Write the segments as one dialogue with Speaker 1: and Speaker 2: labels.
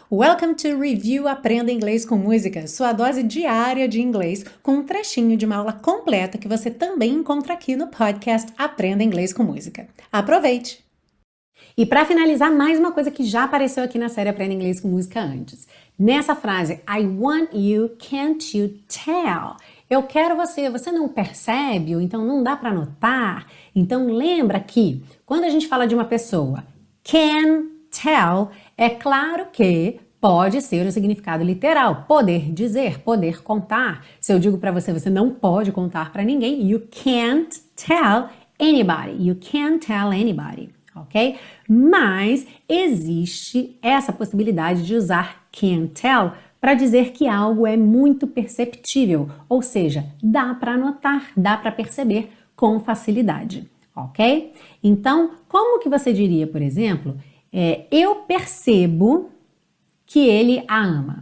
Speaker 1: Welcome to Review Aprenda Inglês com Música, sua dose diária de inglês, com um trechinho de uma aula completa que você também encontra aqui no podcast Aprenda Inglês com Música. Aproveite! E para finalizar, mais uma coisa que já apareceu aqui na série Aprenda Inglês com Música antes. Nessa frase, I want you, can't you tell? Eu quero você, você não percebe? Ou então não dá para notar? Então lembra que quando a gente fala de uma pessoa, can tell, é claro que pode ser o significado literal, poder dizer, poder contar. Se eu digo para você, você não pode contar para ninguém, you can't tell anybody, you can't tell anybody, ok? Mas existe essa possibilidade de usar can tell para dizer que algo é muito perceptível, ou seja, dá para notar, dá para perceber com facilidade, ok? Então, como que você diria, por exemplo, eu percebo que ele a ama.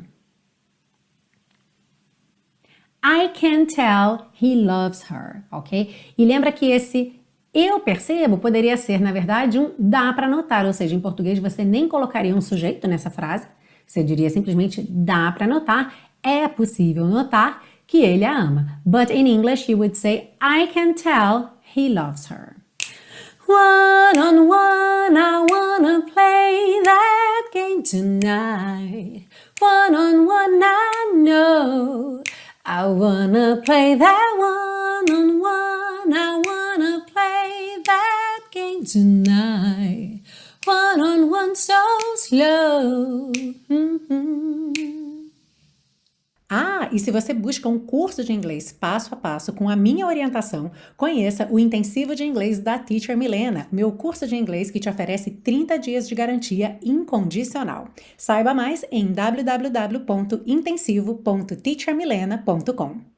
Speaker 1: I can tell he loves her, ok? E lembra que esse eu percebo poderia ser, na verdade, um dá para notar, ou seja, em português você nem colocaria um sujeito nessa frase, você diria simplesmente dá para notar, é possível notar que ele a ama. But in English you would say I can tell he loves her. One on one, I wanna play that game tonight. One on one, I know. I wanna play that one on one. I wanna play that game tonight. One on one, so slow. Ah, e se você busca um curso de inglês passo a passo com a minha orientação, conheça o Intensivo de Inglês da Teacher Milena, meu curso de inglês que te oferece 30 dias de garantia incondicional. Saiba mais em www.intensivo.teachermilena.com.